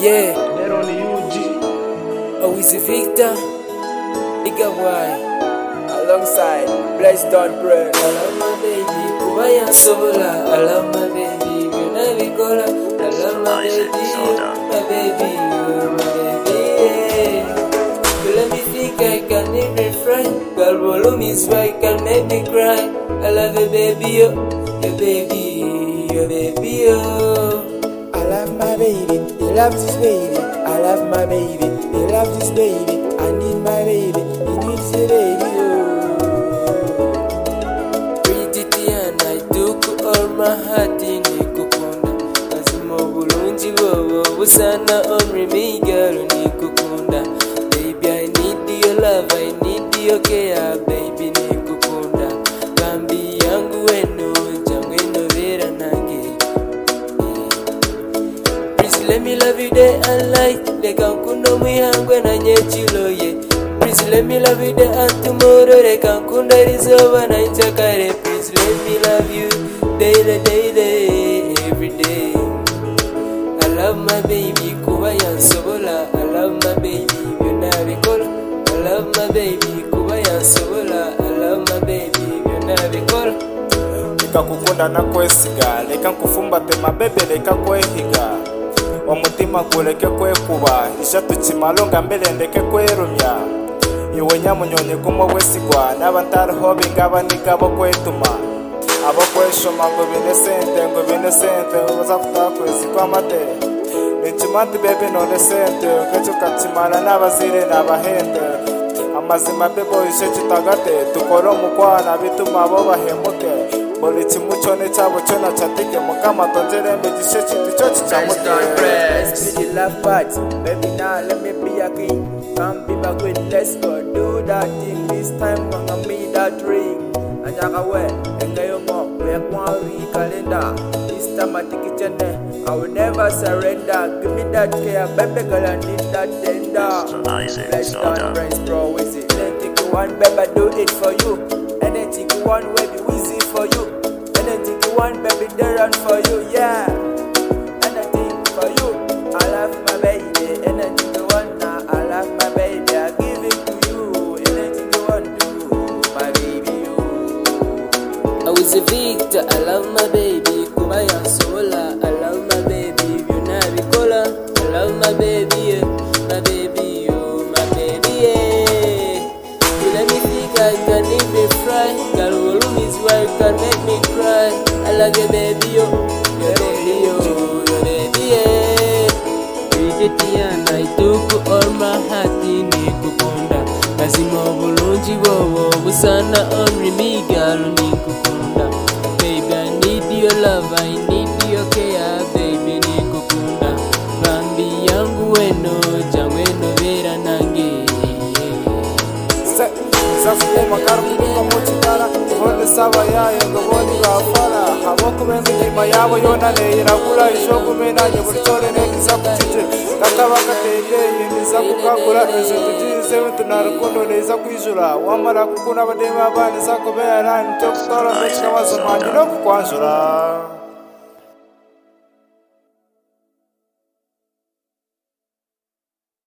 Yeah, Neron UG. Wizzy Victor, Iga Y, alongside Blessed Don Bread. I love my baby, Kubaya Sola. I love my baby, Vicola. I love my baby, my baby. You let me think I can even fry. Girl, volume is right, can make me cry. I love you, baby, yo, your baby, your baby, yo. I love my baby, he loves his baby. I love my baby, he loves his baby. I need my baby, he needs a baby, oh. Pretty and I took all my heart in the kukunda. Azimo bulungi bobo busana omri me girl ni kukunda. Baby, I need your love, I need your care, baby ni kukunda. Bambi yangu weno, jangwe no vera nange. Let me love you day and night. Leka nkundo mwihangwe na nyechilo ye. Please let me love you day and tomorrow. Leka nkunda rizoba na nchakare. Please let me love you daily, daily, every day. I love my baby kuba yansobola. I love my baby byonna bikola. I love my baby kuba yansobola. I love my baby byonna bikola. Leka kukunda na kwesiga. Leka nkufumbate mabebe leka kwehiga. Omutima gureke kwekuba ishatu kimalonga mbere ndeke kwerumya iwe nyamunyonyi gumo wesigwa n'abantariho bingaba nigabo kwetuma abo kweshoma ngo bine sente uza kutakwezi kwamate nikimanti bebe none sente kecho kakimara n'abazire n'abahende amazima bebo ishe kitagate tukora omukwana bituma abo bahemuke buri kimwe cyone cyabo cyona cyatike mukama tongerembe gishe kintu cyo kicamutera. Let's be the love party, baby now let me be a king. Come be back with, let's go do that thing. This time gonna me that ring. Anyaka we, engayo mo, we kwari calendar. This time I take it chene, I will never surrender. Give me that care, baby girl I need that tender. Let's done friends bro, Wizzy. Anything you want, baby do it for you. Anything you want, we be Wizzy for you. Anything you want, baby they run for you, yeah. Anything for you. I love my baby, anything you want now. I love my baby, I give it to you. Anything you want to, my baby, you. I was a Victor, I love my baby, Kubaya Sola. I love my baby, you Navicola. I love my baby, yeah. My baby, you, my baby, yeah. You let me think I can even fry. Girl, volume is why you can make me cry. I love you, baby, yo, your baby, yo, your baby, yeah. And I took all my heart in the kukunda. Lazima bulungi bobo busana only me girl ni kukunda. Baby I need your love, I need your care, baby ni kukunda. Bambi yangu weno, jangwe no vera nange. Safuma karukuka mochitara Honde saba yayo ngoboni bafara Habo kubenga nyima yabo yona iragura ishokumena nyebulitore nekiza kuchije Kakaba kateye niza kukagura ejo tujize tunarukundo neza kwijura Wamara kukuna badema bane zakobera nicyo kutora mechika wazomandi no kukwanjura